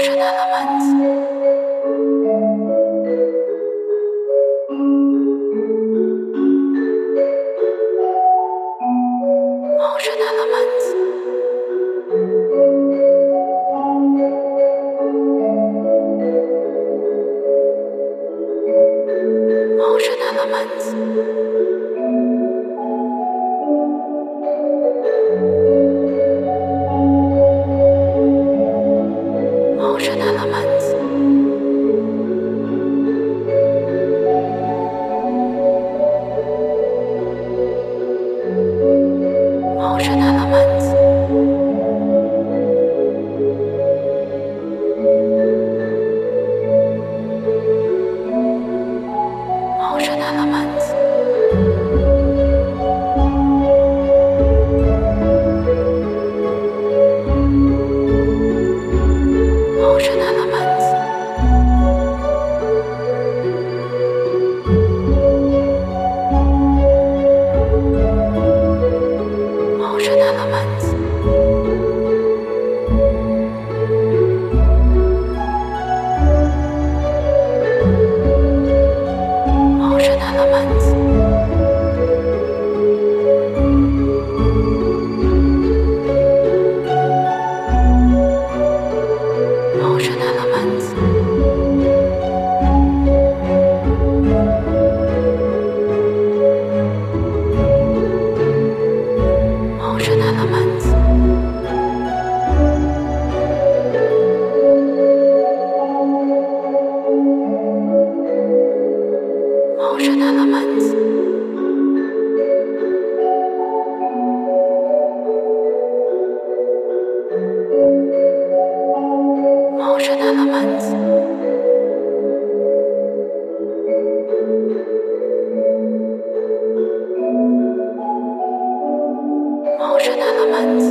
Ocean elements. Ocean elements. Ocean elements. Ocean elements. Ocean elements. Ocean elements. Ocean elements. Ocean elements. Ocean elements. Ocean elements. Ocean elements. Ocean elements. Ocean elements. Ocean elements.